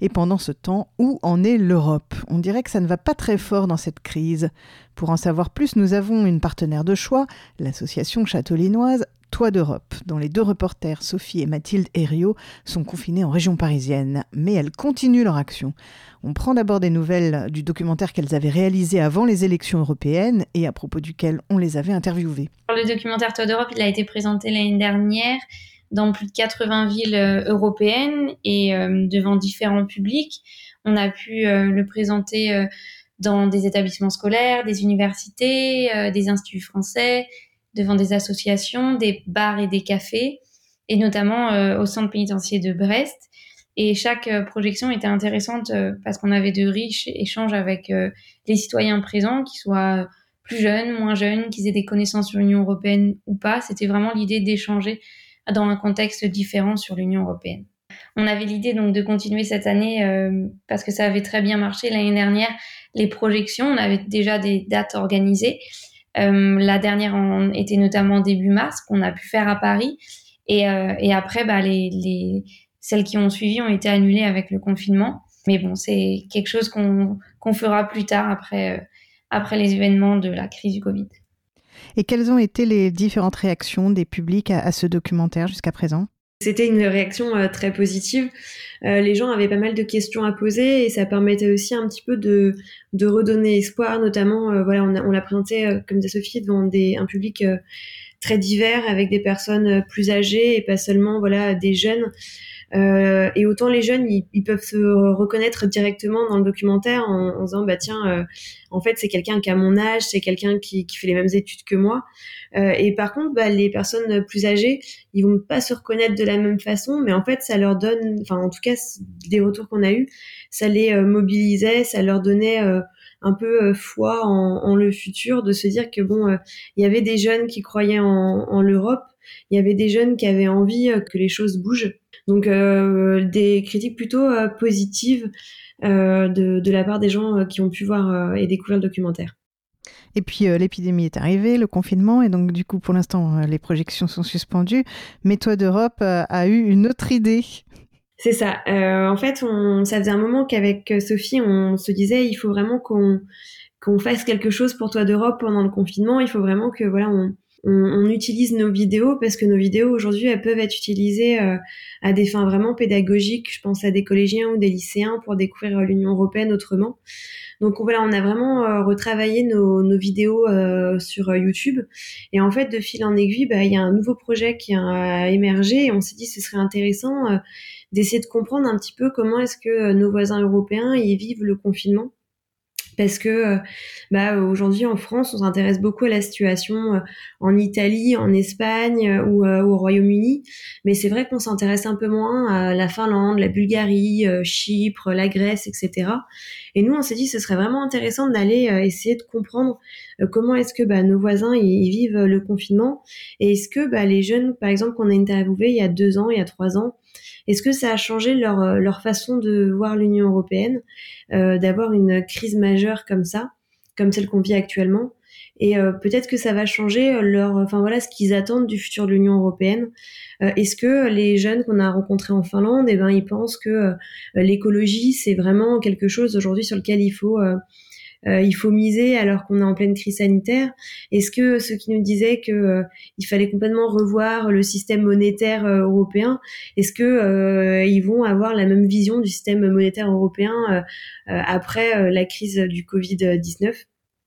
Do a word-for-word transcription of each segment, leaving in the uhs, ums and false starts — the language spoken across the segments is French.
Et pendant ce temps, où en est l'Europe ? On dirait que ça ne va pas très fort dans cette crise. Pour en savoir plus, nous avons une partenaire de choix, l'association châteaulinoise Toit d'Europe, dont les deux reporters, Sophie et Mathilde Herriot, sont confinés en région parisienne. Mais elles continuent leur action. On prend d'abord des nouvelles du documentaire qu'elles avaient réalisé avant les élections européennes et à propos duquel on les avait interviewées. Le documentaire Toit d'Europe, il a été présenté l'année dernière dans plus de quatre-vingts villes européennes et euh, devant différents publics. On a pu euh, le présenter euh, dans des établissements scolaires, des universités, euh, des instituts français, devant des associations, des bars et des cafés, et notamment euh, au centre pénitentiaire de Brest. Et chaque euh, projection était intéressante euh, parce qu'on avait de riches échanges avec euh, les citoyens présents, qu'ils soient plus jeunes, moins jeunes, qu'ils aient des connaissances sur l'Union européenne ou pas. C'était vraiment l'idée d'échanger dans un contexte différent sur l'Union européenne. On avait l'idée donc de continuer cette année euh, parce que ça avait très bien marché l'année dernière. Les projections, on avait déjà des dates organisées. Euh, la dernière en, était notamment début mars, qu'on a pu faire à Paris. Et, euh, et après, bah, les, les, celles qui ont suivi ont été annulées avec le confinement. Mais bon, c'est quelque chose qu'on, qu'on fera plus tard après, euh, après les événements de la crise du Covid. Et quelles ont été les différentes réactions des publics à, à ce documentaire jusqu'à présent ? C'était une réaction euh, très positive. Euh, les gens avaient pas mal de questions à poser et ça permettait aussi un petit peu de, de redonner espoir, notamment, euh, voilà, on, a, on l'a présenté, euh, comme disait Sophie, devant des, un public euh, très divers avec des personnes plus âgées et pas seulement, voilà, des jeunes. Euh, et autant les jeunes, ils, ils peuvent se reconnaître directement dans le documentaire en, en disant, bah tiens, euh, en fait, c'est quelqu'un qui a mon âge, c'est quelqu'un qui, qui fait les mêmes études que moi. Euh, et par contre, bah, les personnes plus âgées, ils vont pas se reconnaître de la même façon, mais en fait, ça leur donne, enfin, en tout cas, des retours qu'on a eus, ça les euh, mobilisait, ça leur donnait euh, un peu euh, foi en, en le futur, de se dire que bon, il euh, y avait des jeunes qui croyaient en, en l'Europe, il y avait des jeunes qui avaient envie euh, que les choses bougent. Donc euh, des critiques plutôt euh, positives euh, de, de la part des gens euh, qui ont pu voir euh, et découvrir le documentaire. Et puis euh, l'épidémie est arrivée, le confinement, et donc du coup pour l'instant euh, les projections sont suspendues. Mais Toit d'Europe euh, a eu une autre idée. C'est ça. Euh, en fait, on, ça faisait un moment qu'avec Sophie, on se disait il faut vraiment qu'on qu'on fasse quelque chose pour Toit d'Europe pendant le confinement. Il faut vraiment que voilà on On, on utilise nos vidéos parce que nos vidéos aujourd'hui elles peuvent être utilisées euh, à des fins vraiment pédagogiques. Je pense à des collégiens ou des lycéens pour découvrir euh, l'Union européenne autrement. Donc voilà, on a vraiment euh, retravaillé nos, nos vidéos euh, sur euh, YouTube et en fait de fil en aiguille, bah, il y a un nouveau projet qui a émergé et on s'est dit que ce serait intéressant euh, d'essayer de comprendre un petit peu comment est-ce que euh, nos voisins européens y vivent le confinement. Parce que bah, aujourd'hui en France, on s'intéresse beaucoup à la situation en Italie, en Espagne ou, euh, ou au Royaume-Uni. Mais c'est vrai qu'on s'intéresse un peu moins à la Finlande, la Bulgarie, euh, Chypre, la Grèce, et cetera. Et nous, on s'est dit que ce serait vraiment intéressant d'aller euh, essayer de comprendre euh, comment est-ce que bah, nos voisins ils, ils vivent le confinement. Et est-ce que bah, les jeunes, par exemple, qu'on a interviewés il y a deux ans, il y a trois ans, est-ce que ça a changé leur, leur façon de voir l'Union européenne, euh, d'avoir une crise majeure comme ça, comme celle qu'on vit actuellement, et euh, peut-être que ça va changer leur, enfin voilà, ce qu'ils attendent du futur de l'Union européenne. Euh, est-ce que les jeunes qu'on a rencontrés en Finlande, eh ben ils pensent que euh, l'écologie c'est vraiment quelque chose aujourd'hui sur lequel il faut euh, Euh, il faut miser alors qu'on est en pleine crise sanitaire? Est-ce que ceux qui nous disaient que euh, il fallait complètement revoir le système monétaire euh, européen, est-ce que euh, ils vont avoir la même vision du système monétaire européen euh, euh, après euh, la crise du covid dix-neuf?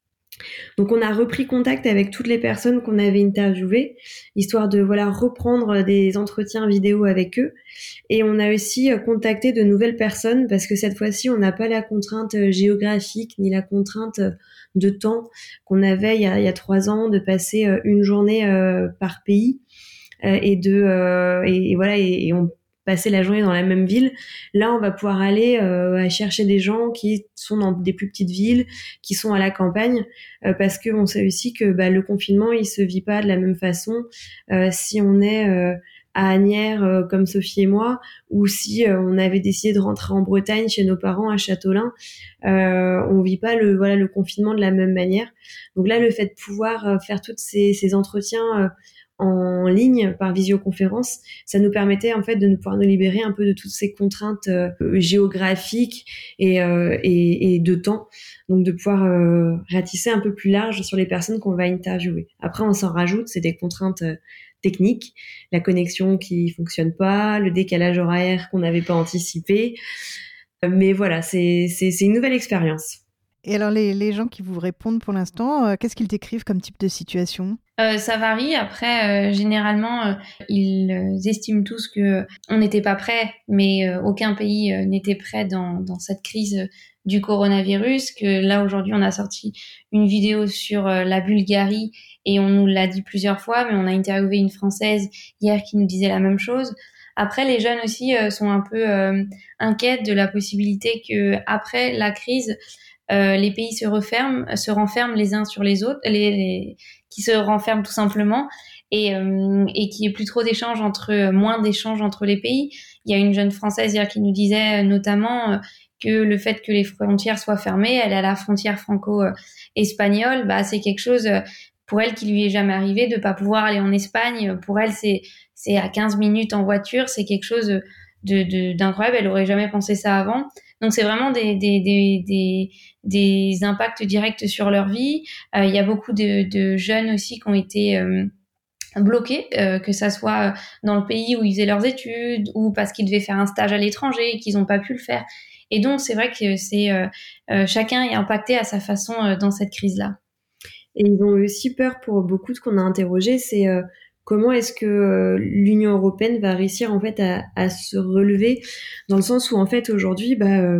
Donc on a repris contact avec toutes les personnes qu'on avait interviewées, histoire de voilà reprendre des entretiens vidéo avec eux. Et on a aussi contacté de nouvelles personnes parce que cette fois-ci, on n'a pas la contrainte géographique ni la contrainte de temps qu'on avait il y a, il y a trois ans de passer une journée euh, par pays euh, et de euh, et, et voilà et, et on passer la journée dans la même ville. Là, on va pouvoir aller euh, chercher des gens qui sont dans des plus petites villes, qui sont à la campagne, euh, parce qu'on sait aussi que bah, le confinement, il se vit pas de la même façon euh, si on est euh, à Asnières euh, comme Sophie et moi, ou si euh, on avait décidé de rentrer en Bretagne chez nos parents à Châteaulin. Euh, on vit pas le voilà le confinement de la même manière. Donc là, le fait de pouvoir euh, faire tous ces, ces entretiens euh, en ligne par visioconférence, ça nous permettait en fait de nous pouvoir nous libérer un peu de toutes ces contraintes euh, géographiques et, euh, et, et de temps, donc de pouvoir euh, ratisser un peu plus large sur les personnes qu'on va interviewer. Après, on s'en rajoute, c'est des contraintes euh, techniques, la connexion qui fonctionne pas, le décalage horaire qu'on n'avait pas anticipé, mais voilà, c'est c'est, c'est une nouvelle expérience. Et alors, les, les gens qui vous répondent pour l'instant, euh, qu'est-ce qu'ils décrivent comme type de situation ? Euh, ça varie. Après, euh, généralement, euh, ils euh, estiment tous que on n'était pas prêt, mais euh, aucun pays euh, n'était prêt dans, dans cette crise euh, du coronavirus. Que là, aujourd'hui, on a sorti une vidéo sur euh, la Bulgarie et on nous l'a dit plusieurs fois, mais on a interviewé une Française hier qui nous disait la même chose. Après, les jeunes aussi euh, sont un peu euh, inquiets de la possibilité que après la crise, Euh, les pays se referment, se renferment les uns sur les autres, les, les qui se renferment tout simplement, et, euh, et qu'il n'y ait plus trop d'échanges entre, moins d'échanges entre les pays. Il y a une jeune Française hier qui nous disait notamment euh, que le fait que les frontières soient fermées, elle est à la frontière franco-espagnole, bah c'est quelque chose pour elle qui lui est jamais arrivé de pas pouvoir aller en Espagne. Pour elle, c'est c'est à quinze minutes en voiture, c'est quelque chose de, de d'incroyable. Elle aurait jamais pensé ça avant. Donc c'est vraiment des des des des, des impacts directs sur leur vie. Il euh, y a beaucoup de, de jeunes aussi qui ont été euh, bloqués, euh, que ça soit dans le pays où ils faisaient leurs études ou parce qu'ils devaient faire un stage à l'étranger et qu'ils n'ont pas pu le faire. Et donc c'est vrai que c'est euh, euh, chacun est impacté à sa façon euh, dans cette crise-là. Et ils ont aussi peur pour beaucoup de ce qu'on a interrogé, c'est euh, comment est-ce que euh, l'Union européenne va réussir en fait à, à se relever, dans le sens où en fait aujourd'hui, bah, euh,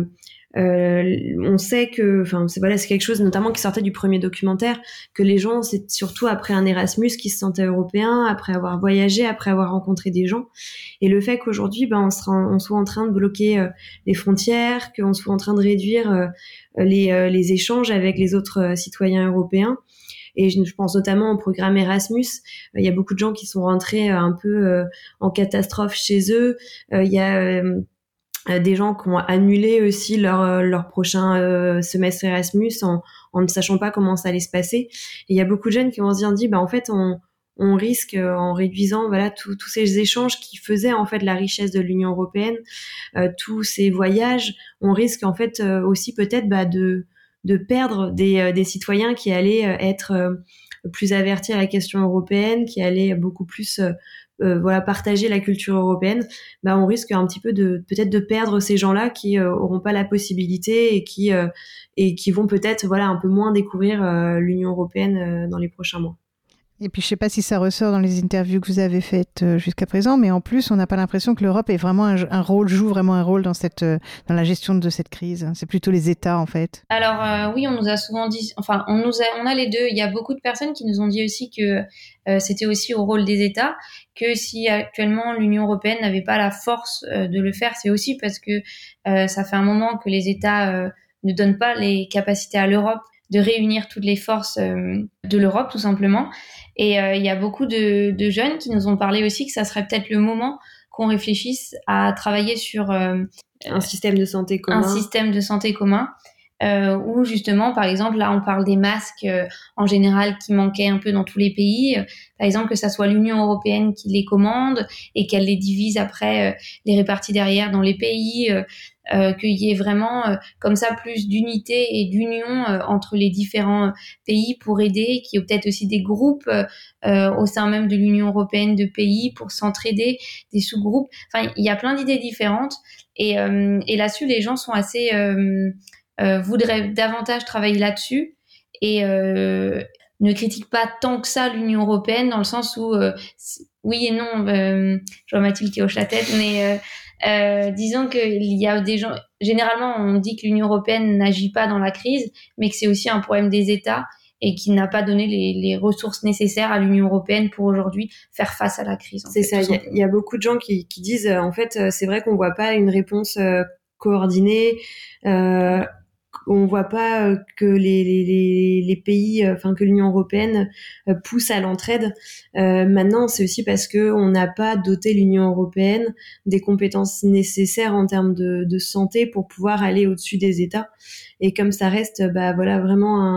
euh, on sait que, enfin, c'est voilà, c'est quelque chose notamment qui sortait du premier documentaire, que les gens, c'est surtout après un Erasmus qui se sentaient européens, après avoir voyagé, après avoir rencontré des gens, et le fait qu'aujourd'hui, bah, on, sera, on soit en train de bloquer euh, les frontières, qu'on soit en train de réduire euh, les, euh, les échanges avec les autres euh, citoyens européens. Et je pense notamment au programme Erasmus. Il y a beaucoup de gens qui sont rentrés un peu euh, en catastrophe chez eux. Euh, il y a euh, des gens qui ont annulé aussi leur, leur prochain euh, semestre Erasmus en, en ne sachant pas comment ça allait se passer. Et il y a beaucoup de jeunes qui vont se dire, dit, bah, en fait, on, on risque, en réduisant voilà tous tous ces échanges qui faisaient en fait la richesse de l'Union européenne, euh, tous ces voyages, on risque en fait euh, aussi peut-être bah, de de perdre des, euh, des citoyens qui allaient euh, être euh, plus avertis à la question européenne, qui allaient beaucoup plus euh, euh, voilà partager la culture européenne. Bah on risque un petit peu de peut-être de perdre ces gens-là qui euh, auront pas la possibilité et qui euh, et qui vont peut-être voilà un peu moins découvrir euh, l'Union européenne euh, dans les prochains mois. Et puis, je ne sais pas si ça ressort dans les interviews que vous avez faites euh, jusqu'à présent, mais en plus, on n'a pas l'impression que l'Europe ait vraiment un, un rôle, joue vraiment un rôle dans, cette, euh, dans la gestion de cette crise. C'est plutôt les États, en fait. Alors, euh, oui, on nous a souvent dit, enfin, on, nous a, on a les deux. Il y a beaucoup de personnes qui nous ont dit aussi que euh, c'était aussi au rôle des États, que si actuellement l'Union européenne n'avait pas la force euh, de le faire, c'est aussi parce que euh, ça fait un moment que les États euh, ne donnent pas les capacités à l'Europe de réunir toutes les forces euh, de l'Europe, tout simplement. Et euh, il y a beaucoup de, de jeunes qui nous ont parlé aussi que ça serait peut-être le moment qu'on réfléchisse à travailler sur euh, un système de santé commun. Un système de santé commun. Euh, où justement, par exemple, là, on parle des masques euh, en général qui manquaient un peu dans tous les pays. Euh, par exemple, que ça soit l'Union européenne qui les commande et qu'elle les divise après, euh, les répartit derrière dans les pays. Euh, euh, qu'il y ait vraiment euh, comme ça plus d'unité et d'union euh, entre les différents pays pour aider, qu'il y ait peut-être aussi des groupes euh, au sein même de l'Union européenne de pays pour s'entraider, des sous-groupes. Enfin, il y a plein d'idées différentes et, euh, et là-dessus, les gens sont assez euh, euh, voudraient davantage travailler là-dessus et euh, ne critiquent pas tant que ça l'Union européenne dans le sens où euh, oui et non, euh, je vois Mathilde qui hoche la tête, mais euh, Euh, disons qu'il y a des gens, généralement on dit que l'Union européenne n'agit pas dans la crise, mais que c'est aussi un problème des États et qu'il n'a pas donné les, les ressources nécessaires à l'Union européenne pour aujourd'hui faire face à la crise. C'est fait, ça, il y, y a beaucoup de gens qui, qui disent, euh, en fait, euh, c'est vrai qu'on voit pas une réponse euh, coordonnée, euh, on voit pas euh, que les, les, les pays, enfin euh, que l'Union européenne euh, pousse à l'entraide. Euh, maintenant, c'est aussi parce que on n'a pas doté l'Union européenne des compétences nécessaires en termes de, de santé pour pouvoir aller au-dessus des États. Et comme ça reste, bah voilà, vraiment un,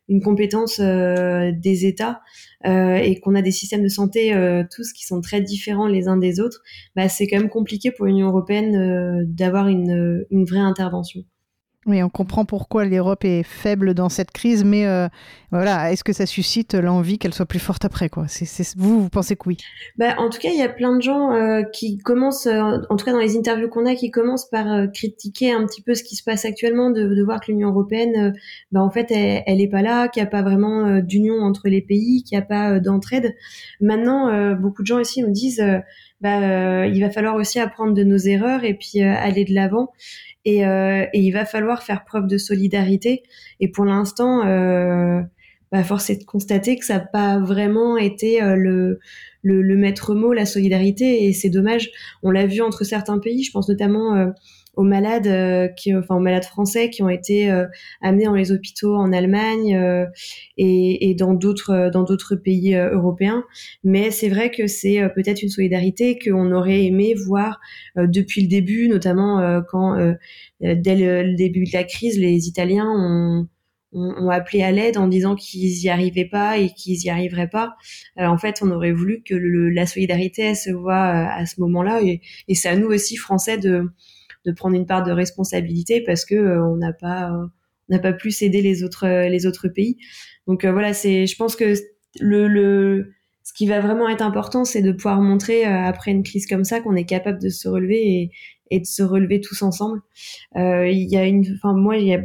une compétence euh, des États euh, et qu'on a des systèmes de santé euh, tous qui sont très différents les uns des autres, bah, c'est quand même compliqué pour l'Union européenne euh, d'avoir une, une vraie intervention. Oui, on comprend pourquoi l'Europe est faible dans cette crise, mais euh, voilà, est-ce que ça suscite l'envie qu'elle soit plus forte après, quoi? C'est, c'est, vous, vous pensez que oui? Bah, en tout cas, il y a plein de gens euh, qui commencent, euh, en tout cas dans les interviews qu'on a, qui commencent par euh, critiquer un petit peu ce qui se passe actuellement, de, de voir que l'Union européenne, euh, bah, en fait, elle, elle est pas là, qu'il n'y a pas vraiment euh, d'union entre les pays, qu'il n'y a pas euh, d'entraide. Maintenant, euh, beaucoup de gens ici nous disent, euh, bah, euh, il va falloir aussi apprendre de nos erreurs et puis euh, aller de l'avant. Et, euh, et il va falloir faire preuve de solidarité. Et pour l'instant, euh, bah, force est de constater que ça n'a pas vraiment été euh, le, le, le maître mot, la solidarité. Et c'est dommage. On l'a vu entre certains pays. Je pense notamment euh, aux malades, euh, qui, enfin aux malades français qui ont été euh, amenés dans les hôpitaux en Allemagne euh, et, et dans d'autres dans d'autres pays euh, européens. Mais c'est vrai que c'est euh, peut-être une solidarité qu'on aurait aimé voir euh, depuis le début, notamment euh, quand euh, dès le, le début de la crise, les Italiens ont ont appelé à l'aide en disant qu'ils y arrivaient pas et qu'ils y arriveraient pas. Euh, en fait, on aurait voulu que le, la solidarité elle, se voit à ce moment-là, et, et c'est à nous aussi Français de de prendre une part de responsabilité parce que euh, on n'a pas euh, on n'a pas plus aidé les autres euh, les autres pays. Donc euh, voilà, c'est je pense que le le ce qui va vraiment être important, c'est de pouvoir montrer euh, après une crise comme ça qu'on est capable de se relever et et de se relever tous ensemble. Euh, il y a une enfin moi il y a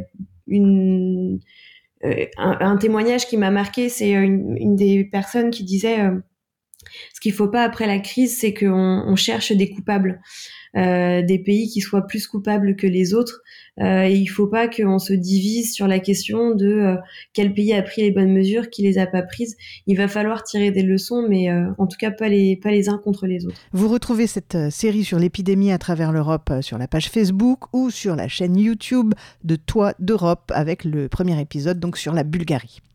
une euh, un, un témoignage qui m'a marqué, c'est une, une des personnes qui disait euh, ce qu'il faut pas après la crise, c'est qu'on on cherche des coupables. Euh, des pays qui soient plus coupables que les autres. Euh, et il faut pas qu'on se divise sur la question de euh, quel pays a pris les bonnes mesures, qui les a pas prises. Il va falloir tirer des leçons, mais euh, en tout cas pas les, pas les uns contre les autres. Vous retrouvez cette série sur l'épidémie à travers l'Europe sur la page Facebook ou sur la chaîne YouTube de Toi d'Europe avec le premier épisode donc sur la Bulgarie.